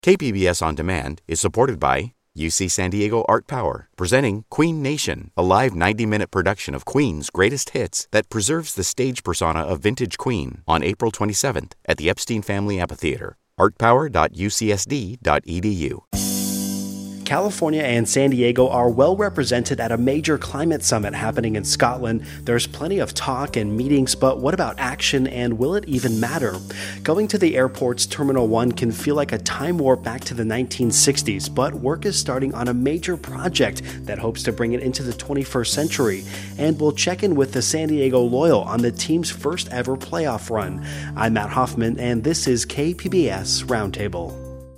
KPBS On Demand is supported by UC San Diego Art Power, presenting Queen Nation, a live 90-minute production of Queen's greatest hits that preserves the stage persona of vintage Queen on April 27th at the Epstein Family Amphitheater. artpower.ucsd.edu. California and San Diego are well represented at a major climate summit happening in Scotland. There's plenty of talk and meetings, but what about action, and will it even matter? Going to the airport's Terminal 1 can feel like a time warp back to the 1960s, but work is starting on a major project that hopes to bring it into the 21st century. And we'll check in with the San Diego Loyal on the team's first ever playoff run. I'm Matt Hoffman, and this is KPBS Roundtable.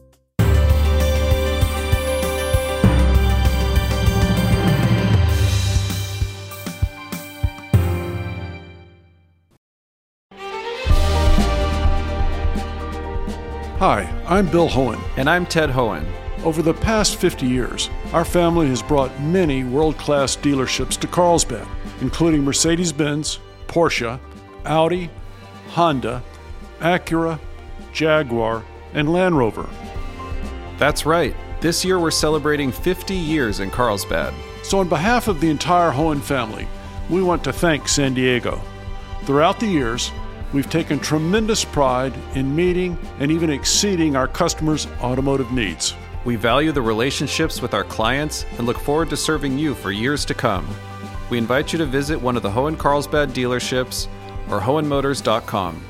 Hi, I'm Bill Hohen. And I'm Ted Hohen. Over the past 50 years, our family has brought many world-class dealerships to Carlsbad, including Mercedes-Benz, Porsche, Audi, Honda, Acura, Jaguar, and Land Rover. That's right. This year we're celebrating 50 years in Carlsbad. So on behalf of the entire Hohen family, we want to thank San Diego. Throughout the years, we've taken tremendous pride in meeting and even exceeding our customers' automotive needs. We value the relationships with our clients and look forward to serving you for years to come. We invite you to visit one of the Hohen Carlsbad dealerships or hohenmotors.com.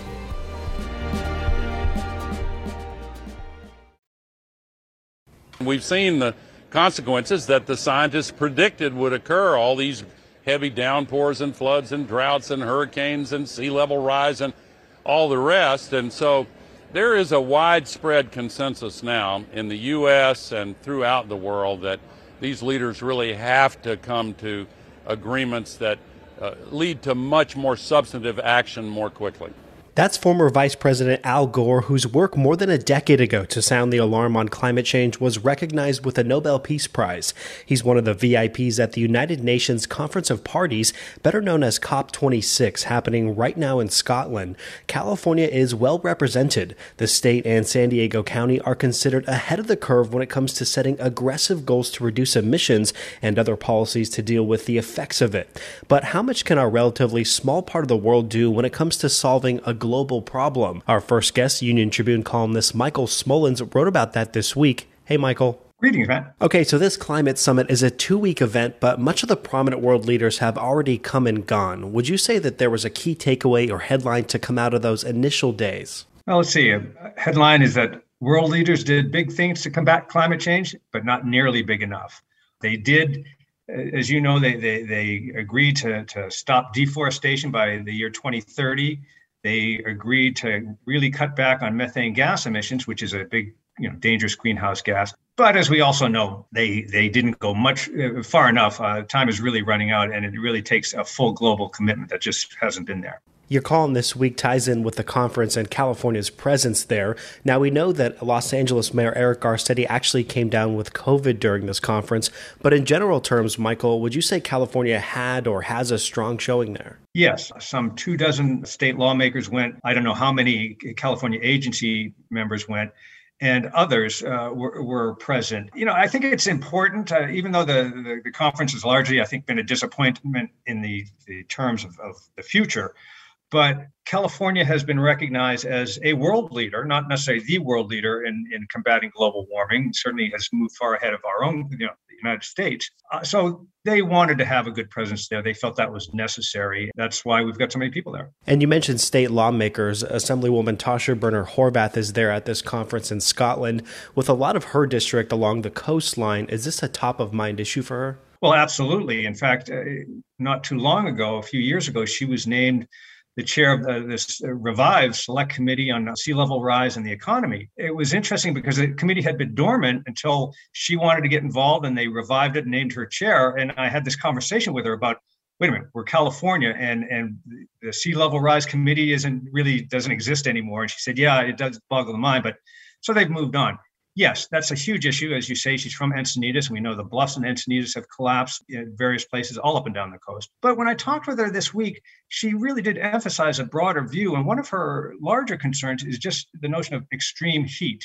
We've seen the consequences that the scientists predicted would occur, all these heavy downpours and floods and droughts and hurricanes and sea level rise and all the rest. And so there is a widespread consensus now in the U.S. and throughout the world that these leaders really have to come to agreements that lead to much more substantive action more quickly. That's former Vice President Al Gore, whose work more than a decade ago to sound the alarm on climate change was recognized with a Nobel Peace Prize. He's one of the VIPs at the United Nations Conference of Parties, better known as COP26, happening right now in Scotland. California is well represented. The state and San Diego County are considered ahead of the curve when it comes to setting aggressive goals to reduce emissions and other policies to deal with the effects of it. But how much can our relatively small part of the world do when it comes to solving a global problem? Our first guest, Union Tribune columnist Michael Smolens, wrote about that this week. Hey, Michael. Greetings, Matt. Okay, so this climate summit is a 2-week event, but much of the prominent world leaders have already come and gone. Would you say that there was a key takeaway or headline to come out of those initial days? Well, let's see. A headline is that world leaders did big things to combat climate change, but not nearly big enough. They did, as you know, they agreed to stop deforestation by the year 2030. They agreed to really cut back on methane gas emissions, which is a big, dangerous greenhouse gas. But as we also know, they didn't go much far enough. Time is really running out, and it really takes a full global commitment that just hasn't been there. Your column this week ties in with the conference and California's presence there. Now, we know that Los Angeles Mayor Eric Garcetti actually came down with COVID during this conference. But in general terms, Michael, would you say California had or has a strong showing there? Yes, some 24 state lawmakers went. I don't know how many California agency members went, and others were present. I think it's important, even though the conference has largely, I think, been a disappointment in the terms of the future. But California has been recognized as a world leader, not necessarily the world leader in combating global warming. It certainly has moved far ahead of our own, the United States. So they wanted to have a good presence there. They felt that was necessary. That's why we've got so many people there. And you mentioned state lawmakers. Assemblywoman Tasha Burner Horvath is there at this conference in Scotland. With a lot of her district along the coastline, is this a top-of-mind issue for her? Well, absolutely. In fact, not too long ago, a few years ago, she was named the chair of this revived select committee on sea level rise and the economy. It was interesting because the committee had been dormant until she wanted to get involved, and they revived it and named her chair. And I had this conversation with her about, wait a minute, we're California and the sea level rise committee doesn't exist anymore. And she said, yeah, it does boggle the mind, but so they've moved on. Yes, that's a huge issue. As you say, she's from Encinitas. We know the bluffs in Encinitas have collapsed in various places all up and down the coast. But when I talked with her this week, she really did emphasize a broader view. And one of her larger concerns is just the notion of extreme heat.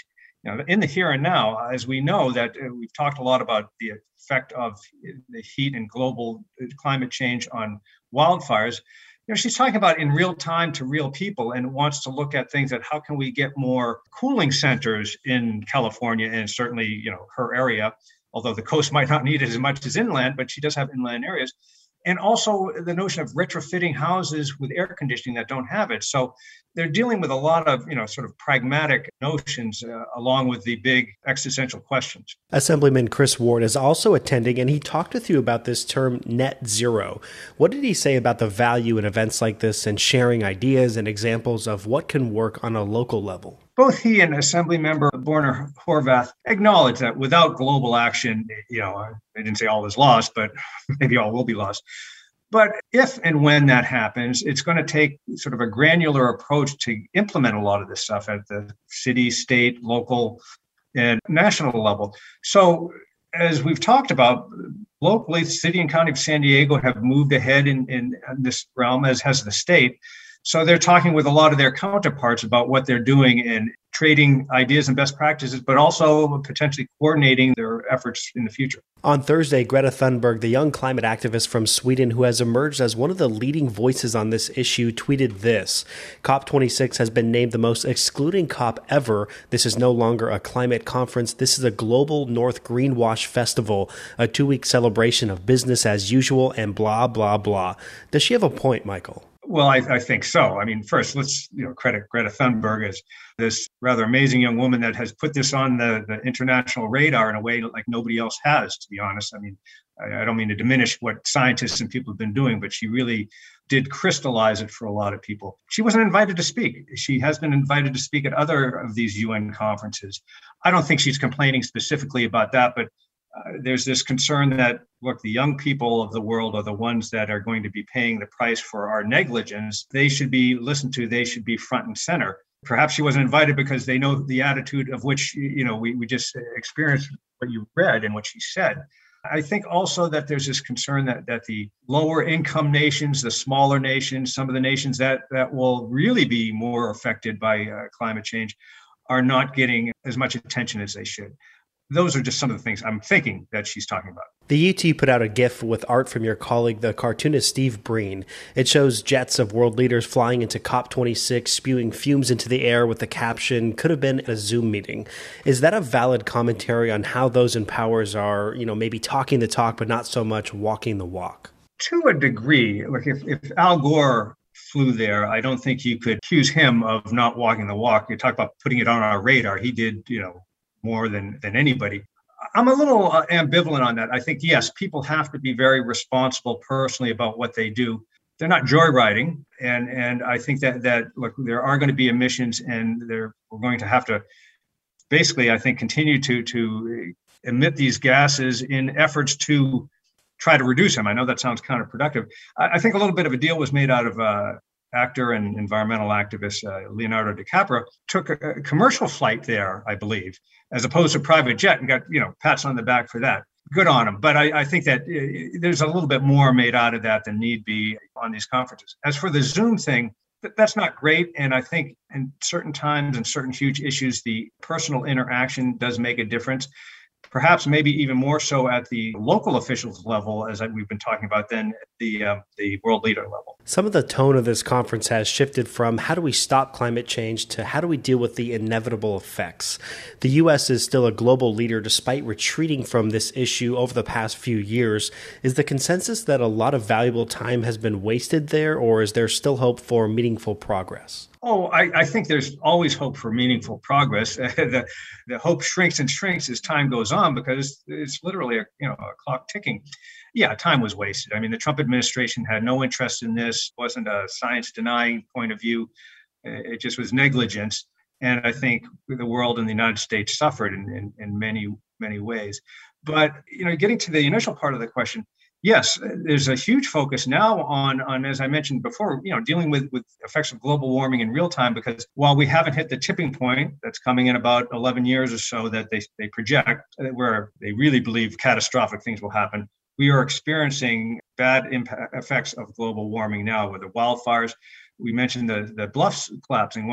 in the here and now, as we know that we've talked a lot about the effect of the heat and global climate change on wildfires. She's talking about in real time to real people and wants to look at things that how can we get more cooling centers in California and certainly, her area, although the coast might not need it as much as inland, but she does have inland areas. And also the notion of retrofitting houses with air conditioning that don't have it. So they're dealing with a lot of, sort of pragmatic notions along with the big existential questions. Assemblyman Chris Ward is also attending, and he talked with you about this term net zero. What did he say about the value in events like this and sharing ideas and examples of what can work on a local level? Both he and Assemblymember Borna Horvath acknowledge that without global action, they didn't say all is lost, but maybe all will be lost. But if and when that happens, it's going to take sort of a granular approach to implement a lot of this stuff at the city, state, local, and national level. So as we've talked about, locally, the city and county of San Diego have moved ahead in this realm, as has the state. So they're talking with a lot of their counterparts about what they're doing and trading ideas and best practices, but also potentially coordinating their efforts in the future. On Thursday, Greta Thunberg, the young climate activist from Sweden who has emerged as one of the leading voices on this issue, tweeted this: COP26 has been named the most excluding COP ever. This is no longer a climate conference. This is a global North Greenwash festival, a 2-week celebration of business as usual and blah, blah, blah. Does she have a point, Michael? Well, I think so. I mean, first, let's credit Greta Thunberg as this rather amazing young woman that has put this on the international radar in a way like nobody else has, to be honest. I mean, I don't mean to diminish what scientists and people have been doing, but she really did crystallize it for a lot of people. She wasn't invited to speak. She has been invited to speak at other of these UN conferences. I don't think she's complaining specifically about that, but there's this concern that, look, the young people of the world are the ones that are going to be paying the price for our negligence. They should be listened to. They should be front and center. Perhaps she wasn't invited because they know the attitude of which, we just experienced what you read and what she said. I think also that there's this concern that the lower income nations, the smaller nations, some of the nations that will really be more affected by climate change are not getting as much attention as they should. Those are just some of the things I'm thinking that she's talking about. The UT put out a GIF with art from your colleague, the cartoonist Steve Breen. It shows jets of world leaders flying into COP26, spewing fumes into the air with the caption, "Could have been a Zoom meeting." Is that a valid commentary on how those in powers are, maybe talking the talk, but not so much walking the walk? To a degree. Like if Al Gore flew there, I don't think you could accuse him of not walking the walk. You talk about putting it on our radar. He did, more than anybody. I'm a little ambivalent on that. I think, yes, people have to be very responsible personally about what they do. They're not joyriding. And I think that look, there are going to be emissions and we're going to have to basically, I think, continue to emit these gases in efforts to try to reduce them. I know that sounds counterproductive. I think a little bit of a deal was made out of actor and environmental activist Leonardo DiCaprio took a commercial flight there, I believe, as opposed to private jet, and got pats on the back for that. Good on him. But I think that there's a little bit more made out of that than need be on these conferences. As for the Zoom thing, that's not great. And I think in certain times and certain huge issues, the personal interaction does make a difference. Perhaps maybe even more so at the local officials level, as we've been talking about, than the world leader level. Some of the tone of this conference has shifted from how do we stop climate change to how do we deal with the inevitable effects. The U.S. is still a global leader despite retreating from this issue over the past few years. Is the consensus that a lot of valuable time has been wasted there, or is there still hope for meaningful progress? Oh, I think there's always hope for meaningful progress. The hope shrinks and shrinks as time goes on because it's literally a clock ticking. Yeah, time was wasted. I mean, the Trump administration had no interest in this. It wasn't a science denying point of view. It just was negligence. And I think the world and the United States suffered in many, many ways. But, getting to the initial part of the question, yes, there's a huge focus now on, as I mentioned before, dealing with effects of global warming in real time, because while we haven't hit the tipping point that's coming in about 11 years or so that they project, where they really believe catastrophic things will happen, we are experiencing bad effects of global warming now with the wildfires. We mentioned the bluffs collapsing. Well,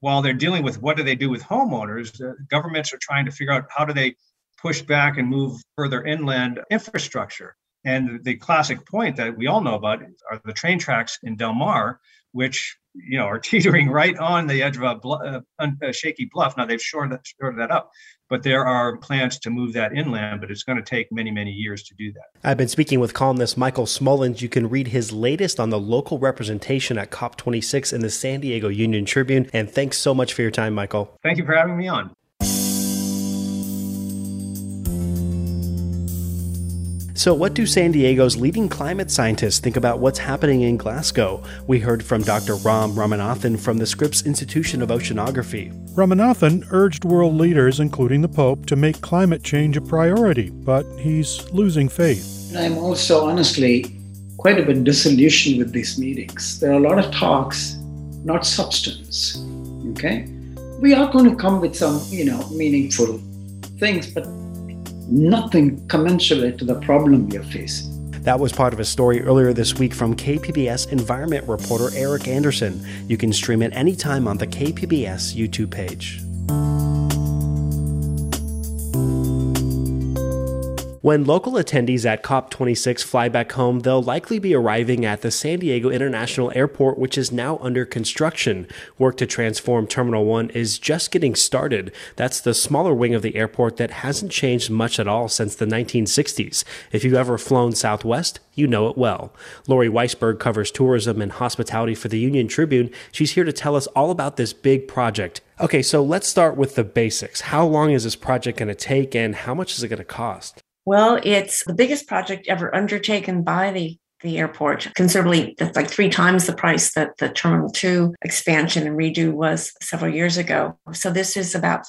while they're dealing with what do they do with homeowners, governments are trying to figure out how do they push back and move further inland infrastructure. And the classic point that we all know about are the train tracks in Del Mar, which are teetering right on the edge of a shaky bluff. Now they've shored that up, but there are plans to move that inland, but it's going to take many, many years to do that. I've been speaking with columnist Michael Smullins. You can read his latest on the local representation at COP26 in the San Diego Union Tribune. And thanks so much for your time, Michael. Thank you for having me on. So what do San Diego's leading climate scientists think about what's happening in Glasgow? We heard from Dr. Ram Ramanathan from the Scripps Institution of Oceanography. Ramanathan urged world leaders, including the Pope, to make climate change a priority, but he's losing faith. I'm also, honestly, quite a bit disillusioned with these meetings. There are a lot of talks, not substance, okay? We are going to come with some, meaningful things, but nothing commensurate to the problem we are facing. That was part of a story earlier this week from KPBS environment reporter Eric Anderson. You can stream it anytime on the KPBS YouTube page. When local attendees at COP26 fly back home, they'll likely be arriving at the San Diego International Airport, which is now under construction. Work to transform Terminal 1 is just getting started. That's the smaller wing of the airport that hasn't changed much at all since the 1960s. If you've ever flown Southwest, you know it well. Lori Weisberg covers tourism and hospitality for the Union Tribune. She's here to tell us all about this big project. Okay, so let's start with the basics. How long is this project going to take, and how much is it going to cost? Well, it's the biggest project ever undertaken by the airport. Considerably, that's like 3 times the price that the Terminal 2 expansion and redo was several years ago. So this is about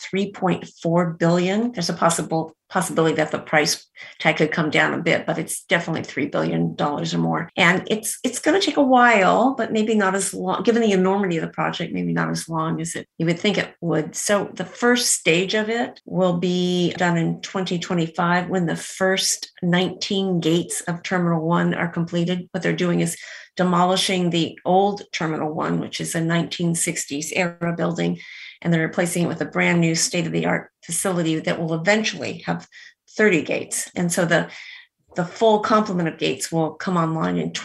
$3.4 billion. There's a possibility that the price tag could come down a bit, but it's definitely $3 billion or more. And it's going to take a while, but maybe not as long, given the enormity of the project, maybe not as long as you would think it would. So the first stage of it will be done in 2025 when the first 19 gates of Terminal 1 are completed. What they're doing is demolishing the old Terminal 1, which is a 1960s era building, and they're replacing it with a brand new state-of-the-art facility that will eventually have 30 gates. And so the full complement of gates will come online in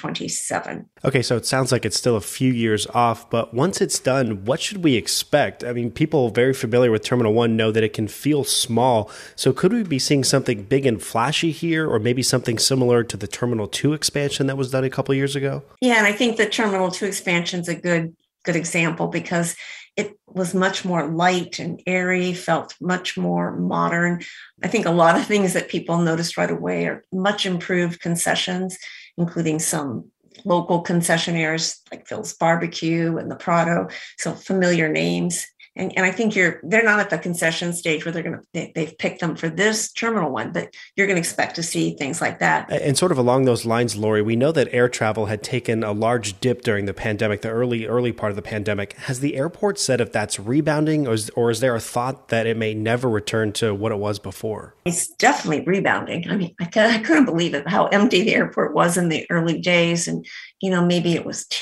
2027. Okay, so it sounds like it's still a few years off, but once it's done, what should we expect? I mean, people very familiar with Terminal 1 know that it can feel small. So could we be seeing something big and flashy here, or maybe something similar to the Terminal 2 expansion that was done a couple years ago? Yeah, and I think the Terminal 2 expansion is a good example because it was much more light and airy, felt much more modern. I think a lot of things that people noticed right away are much improved concessions, including some local concessionaires like Phil's Barbecue and the Prado, so familiar names. And I think they're not at the concession stage where they've picked them for this Terminal 1, but you're going to expect to see things like that. And sort of along those lines, Lori, we know that air travel had taken a large dip during the pandemic, the early part of the pandemic. Has the airport said if that's rebounding, or is there a thought that it may never return to what it was before? It's definitely rebounding. I mean, I couldn't believe it, how empty the airport was in the early days. And, maybe it was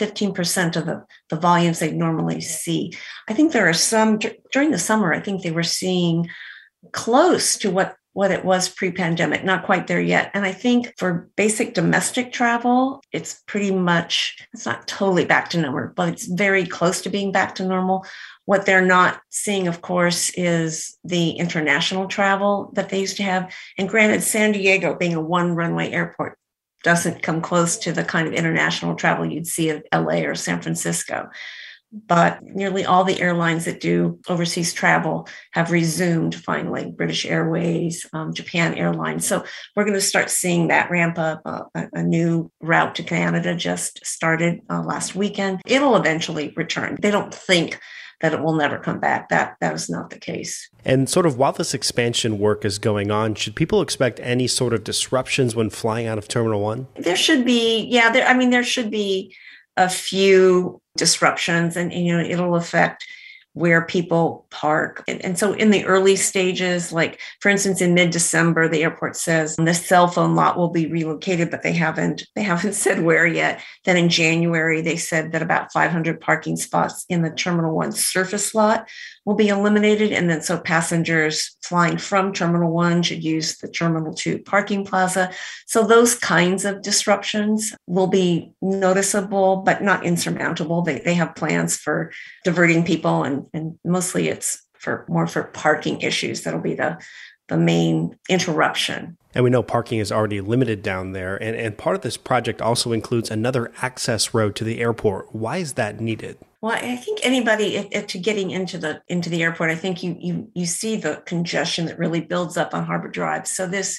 15% of the volumes they normally see. I think there are some, during the summer, I think they were seeing close to what it was pre-pandemic, not quite there yet. And I think for basic domestic travel, it's not totally back to normal, but it's very close to being back to normal. What they're not seeing, of course, is the international travel that they used to have. And granted, San Diego being a one-runway airport doesn't come close to the kind of international travel you'd see at LA or San Francisco. But nearly all the airlines that do overseas travel have resumed finally, British Airways, Japan Airlines. So we're going to start seeing that ramp up. A new route to Canada just started last weekend. It'll eventually return. They don't think that it will never come back. That is not the case. And sort of while this expansion work is going on, should people expect any sort of disruptions when flying out of Terminal 1? There should be, there should be a few disruptions, and it'll affect where people park. And so in the early stages, like for instance, in mid-December, the airport says the cell phone lot will be relocated, but they haven't said where yet. Then in January, they said that about 500 parking spots in the Terminal 1 surface lot will be eliminated. And then so passengers flying from Terminal 1 should use the Terminal 2 parking plaza. So those kinds of disruptions will be noticeable, but not insurmountable. They have plans for diverting people, and mostly it's more for parking issues. That'll be the main interruption. And we know parking is already limited down there. And part of this project also includes another access road to the airport. Why is that needed? Well, I think anybody to getting into the airport, I think you see the congestion that really builds up on Harbor Drive. So this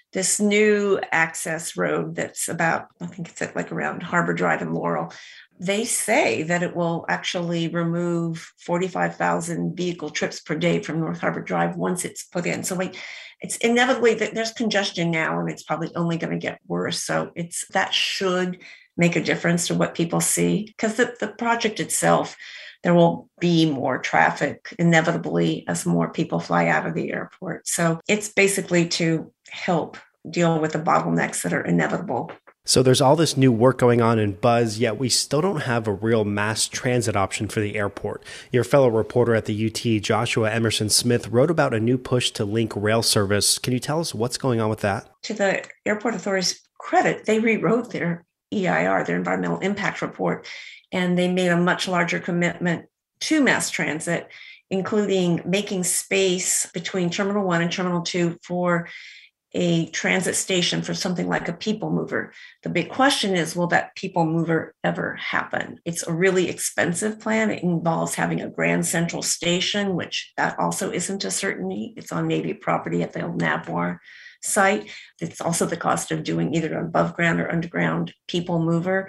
new access road that's about, I think it's at like around Harbor Drive and Laurel, they say that it will actually remove 45,000 vehicle trips per day from North Harbor Drive once it's put in. So it's inevitably that there's congestion now, and it's probably only going to get worse. So that should make a difference to what people see, because the project itself, there will be more traffic inevitably as more people fly out of the airport. So it's basically to help deal with the bottlenecks that are inevitable. So there's all this new work going on in Buzz, yet we still don't have a real mass transit option for the airport. Your fellow reporter at the UT, Joshua Emerson Smith, wrote about a new push to link rail service. Can you tell us what's going on with that? To the airport authority's credit, they rewrote their EIR, their environmental impact report, and they made a much larger commitment to mass transit, including making space between Terminal 1 and Terminal 2 for a transit station for something like a people mover. The big question is, will that people mover ever happen? It's a really expensive plan. It involves having a Grand Central Station, which that also isn't a certainty. It's on Navy property at the old Nabwar site. It's also the cost of doing either an above ground or underground people mover.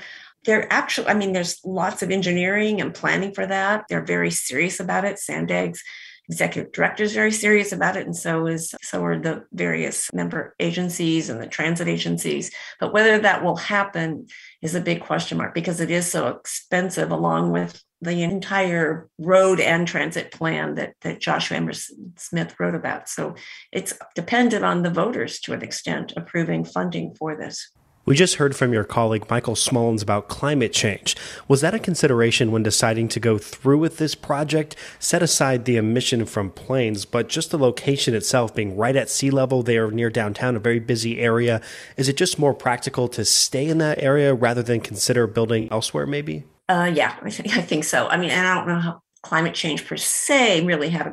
There's lots of engineering and planning for that. They're very serious about it. Sandag's executive director is very serious about it, and so are the various member agencies and the transit agencies. But whether that will happen is a big question mark, because it is so expensive, along with the entire road and transit plan that Joshua Emerson Smith wrote about. So it's dependent on the voters to an extent approving funding for this. We just heard from your colleague Michael Smullins about climate change. Was that a consideration when deciding to go through with this project? Set aside the emission from planes, but just the location itself being right at sea level there near downtown, a very busy area. Is it just more practical to stay in that area rather than consider building elsewhere maybe? Yeah, I think so. I mean, and I don't know how climate change per se really had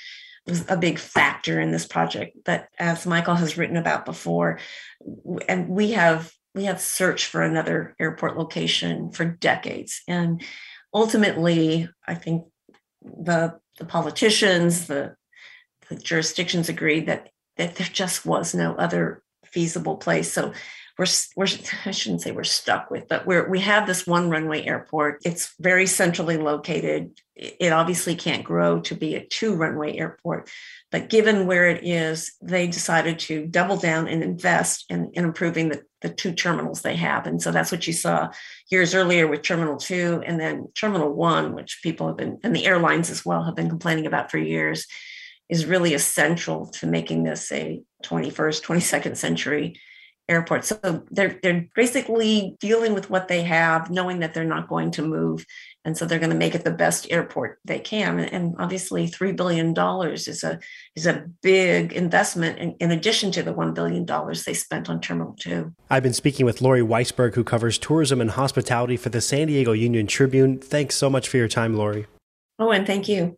a big factor in this project. But as Michael has written about before, and we have searched for another airport location for decades. And ultimately, I think the politicians, the jurisdictions agreed that there just was no other feasible place. So we're I shouldn't say we're stuck with, but we have this one runway airport. It's very centrally located. It obviously can't grow to be a 2-runway airport, but given where it is, they decided to double down and invest in improving the 2 terminals they have. And so that's what you saw years earlier with Terminal 2, and then Terminal 1, which people have been, and the airlines as well, have been complaining about for years, is really essential to making this a 21st, 22nd century airport. So they're basically dealing with what they have, knowing that they're not going to move. And so they're going to make it the best airport they can. And obviously $3 billion is a big investment in addition to the $1 billion they spent on Terminal 2. I've been speaking with Lori Weisberg, who covers tourism and hospitality for the San Diego Union Tribune. Thanks so much for your time, Lori. Oh, and thank you.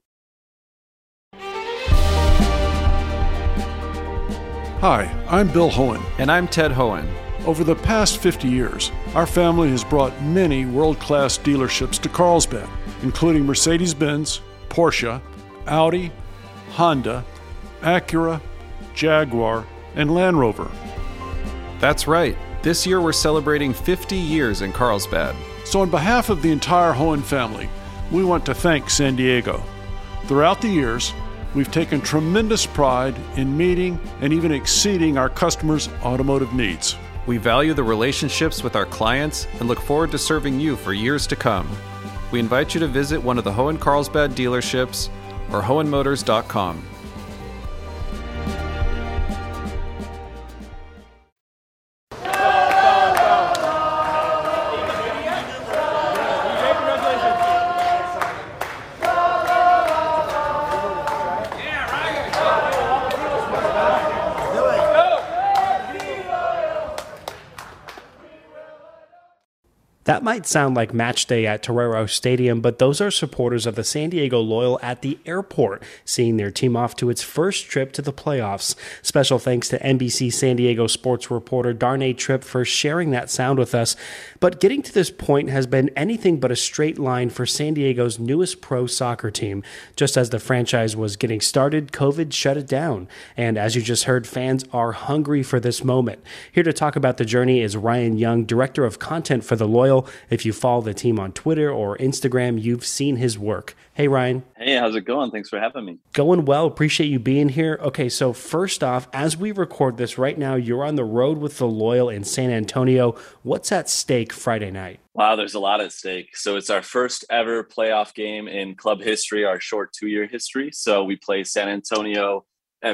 Hi, I'm Bill Hohen. And I'm Ted Hohen. Over the past 50 years, our family has brought many world-class dealerships to Carlsbad, including Mercedes-Benz, Porsche, Audi, Honda, Acura, Jaguar, and Land Rover. That's right. This year we're celebrating 50 years in Carlsbad. So on behalf of the entire Hohen family, we want to thank San Diego. Throughout the years, we've taken tremendous pride in meeting and even exceeding our customers' automotive needs. We value the relationships with our clients and look forward to serving you for years to come. We invite you to visit one of the Hohen Carlsbad dealerships or hohenmotors.com. That might sound like match day at Torero Stadium, but those are supporters of the San Diego Loyal at the airport, seeing their team off to its first trip to the playoffs. Special thanks to NBC San Diego sports reporter Darnay Tripp for sharing that sound with us. But getting to this point has been anything but a straight line for San Diego's newest pro soccer team. Just as the franchise was getting started, COVID shut it down. And as you just heard, fans are hungry for this moment. Here to talk about the journey is Ryan Young, Director of Content for the Loyal. If you follow the team on Twitter or Instagram, you've seen his work. Hey, Ryan. Hey, how's it going? Thanks for having me. Going well. Appreciate you being here. Okay, so first off, as we record this right now, you're on the road with the Loyal in San Antonio. What's at stake Friday night? Wow, there's a lot at stake. So it's our first ever playoff game in club history, our short 2-year history. So we play San Antonio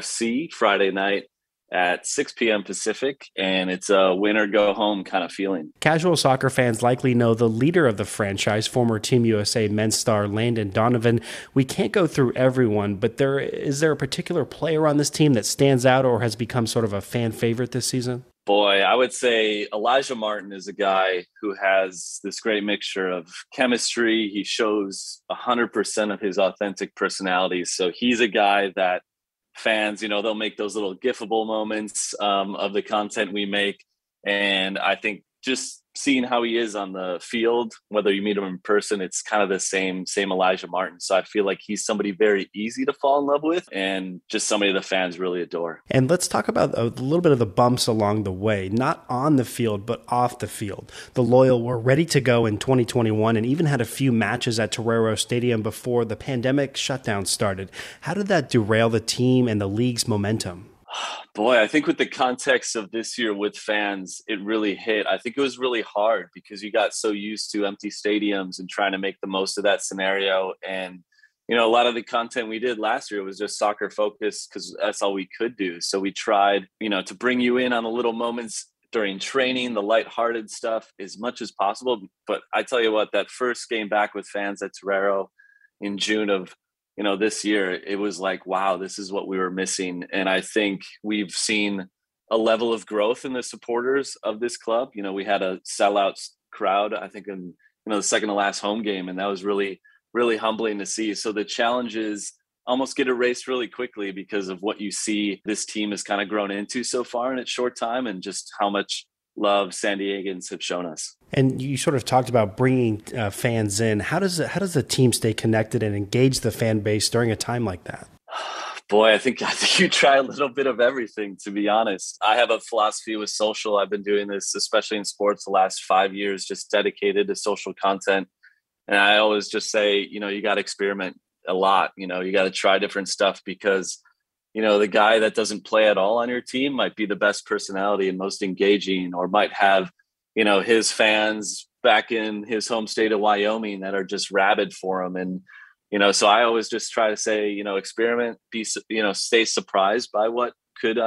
FC Friday night at 6 p.m. Pacific, and it's a win or go home kind of feeling. Casual soccer fans likely know the leader of the franchise, former Team USA men's star Landon Donovan. We can't go through everyone, but is there a particular player on this team that stands out or has become sort of a fan favorite this season? Boy, I would say Elijah Martin is a guy who has this great mixture of chemistry. He shows 100% of his authentic personality. So he's a guy that fans, they'll make those little gifable moments of the content we make. And I think just seeing how he is on the field, whether you meet him in person, it's kind of the same Elijah Martin. So I feel like he's somebody very easy to fall in love with and just somebody the fans really adore. And let's talk about a little bit of the bumps along the way, not on the field, but off the field. The Loyal were ready to go in 2021 and even had a few matches at Torero Stadium before the pandemic shutdown started. How did that derail the team and the league's momentum? Boy, I think with the context of this year with fans, it really hit. I think it was really hard because you got so used to empty stadiums and trying to make the most of that scenario. And, a lot of the content we did last year was just soccer focused because that's all we could do. So we tried, to bring you in on the little moments during training, the lighthearted stuff as much as possible. But I tell you what, that first game back with fans at Torero in June of this year, it was like, wow, this is what we were missing. And I think we've seen a level of growth in the supporters of this club. We had a sellout crowd, I think in, the second to last home game. And that was really, really humbling to see. So the challenges almost get erased really quickly because of what you see this team has kind of grown into so far in its short time and just how much love San Diegans have shown us. And you sort of talked about bringing fans in. How does the team stay connected and engage the fan base during a time like that? Boy, I think you try a little bit of everything, to be honest. I have a philosophy with social. I've been doing this, especially in sports, the last 5 years, just dedicated to social content. And I always just say, you got to experiment a lot. You got to try different stuff because the guy that doesn't play at all on your team might be the best personality and most engaging, or might have, his fans back in his home state of Wyoming that are just rabid for him. And, so I always just try to say, experiment, stay surprised by what could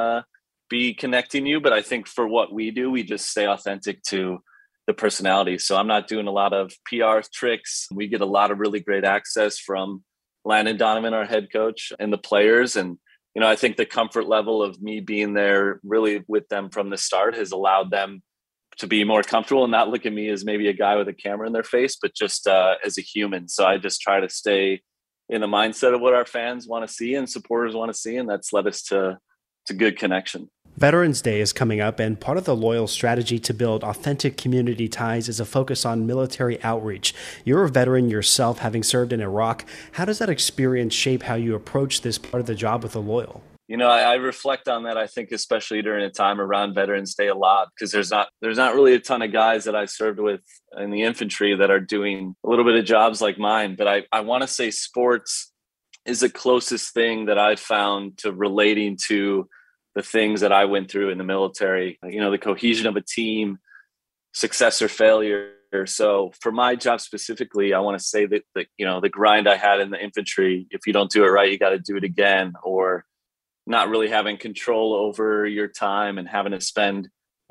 be connecting you. But I think for what we do, we just stay authentic to the personality. So I'm not doing a lot of PR tricks. We get a lot of really great access from Landon Donovan, our head coach, and the players. And, I think the comfort level of me being there really with them from the start has allowed them to be more comfortable and not look at me as maybe a guy with a camera in their face, but just as a human. So I just try to stay in the mindset of what our fans want to see and supporters want to see. And that's led us to good connection. Veterans Day is coming up, and part of the Loyal strategy to build authentic community ties is a focus on military outreach. You're a veteran yourself, having served in Iraq. How does that experience shape how you approach this part of the job with the Loyal? I reflect on that, I think, especially during a time around Veterans Day a lot, because there's not really a ton of guys that I served with in the infantry that are doing a little bit of jobs like mine. But I want to say sports is the closest thing that I've found to relating to the things that I went through in the military. The cohesion of a team, success or failure, So for my job specifically, I want to say that the grind I had in the infantry, if you don't do it right, you got to do it again, or not really having control over your time and having to spend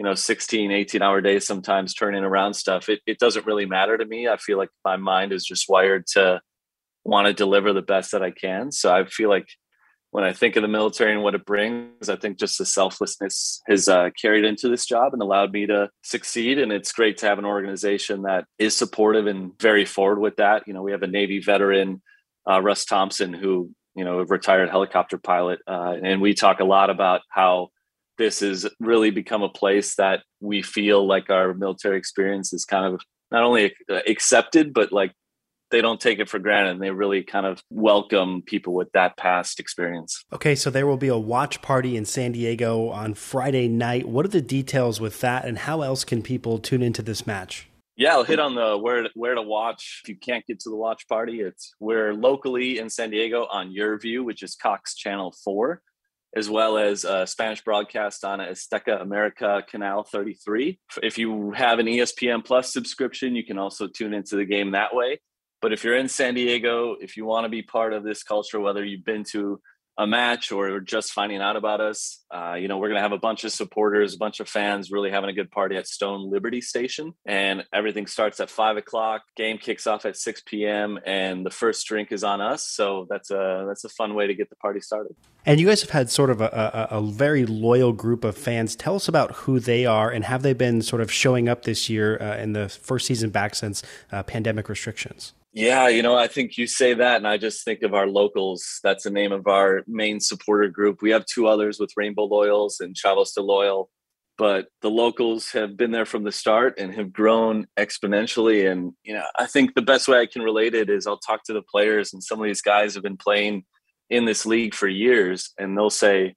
16, 18-hour days sometimes turning around stuff. It doesn't really matter to me. I feel like my mind is just wired to want to deliver the best that I can. So I feel like when I think of the military and what it brings, I think just the selflessness has carried into this job and allowed me to succeed. And it's great to have an organization that is supportive and very forward with that. We have a Navy veteran, Russ Thompson, who, a retired helicopter pilot. And we talk a lot about how this has really become a place that we feel like our military experience is kind of not only accepted, but like they don't take it for granted, and they really kind of welcome people with that past experience. Okay, so there will be a watch party in San Diego on Friday night. What are the details with that, and how else can people tune into this match? Yeah, I'll hit on the where to watch. If you can't get to the watch party, we're locally in San Diego on YourView, which is Cox Channel 4, as well as a Spanish broadcast on Azteca America Canal 33. If you have an ESPN Plus subscription, you can also tune into the game that way. But if you're in San Diego, if you want to be part of this culture, whether you've been to a match or just finding out about us, we're going to have a bunch of supporters, a bunch of fans really having a good party at Stone Liberty Station. And everything starts at 5:00. Game kicks off at 6 p.m. and the first drink is on us. So that's a fun way to get the party started. And you guys have had sort of a very loyal group of fans. Tell us about who they are, and have they been sort of showing up this year in the first season back since pandemic restrictions? Yeah, I think you say that, and I just think of our locals. That's the name of our main supporter group. We have two others with Rainbow Loyals and Chavos de Loyal, but the locals have been there from the start and have grown exponentially. And, I think the best way I can relate it is I'll talk to the players, and some of these guys have been playing in this league for years, and they'll say,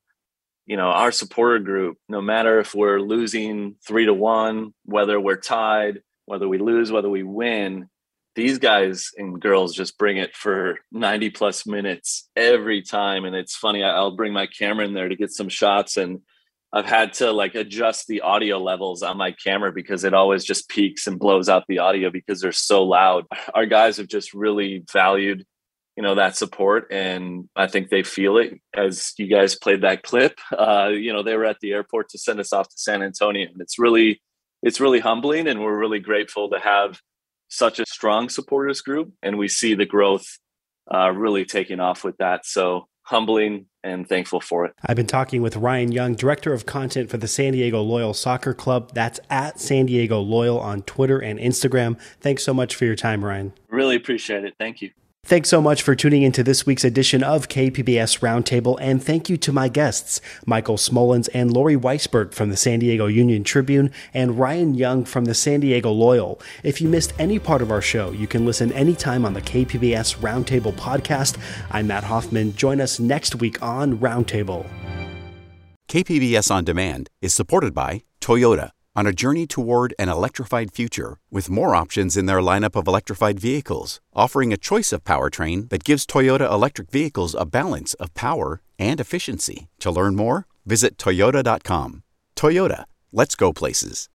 our supporter group, no matter if we're losing 3-1, whether we're tied, whether we lose, whether we win, these guys and girls just bring it for 90 plus minutes every time. And it's funny, I'll bring my camera in there to get some shots, and I've had to adjust the audio levels on my camera because it always just peaks and blows out the audio because they're so loud. Our guys have just really valued, that support. And I think they feel it. As you guys played that clip, they were at the airport to send us off to San Antonio. And it's really humbling. And we're really grateful to have such a strong supporters group, and we see the growth really taking off with that. So humbling and thankful for it. I've been talking with Ryan Young, Director of Content for the San Diego Loyal Soccer Club. That's at San Diego Loyal on Twitter and Instagram. Thanks so much for your time, Ryan. Really appreciate it. Thank you. Thanks so much for tuning into this week's edition of KPBS Roundtable, and thank you to my guests, Michael Smolens and Lori Weisberg from the San Diego Union Tribune, and Ryan Young from the San Diego Loyal. If you missed any part of our show, you can listen anytime on the KPBS Roundtable podcast. I'm Matt Hoffman. Join us next week on Roundtable. KPBS On Demand is supported by Toyota, on a journey toward an electrified future with more options in their lineup of electrified vehicles, offering a choice of powertrain that gives Toyota electric vehicles a balance of power and efficiency. To learn more, visit Toyota.com. Toyota, let's go places.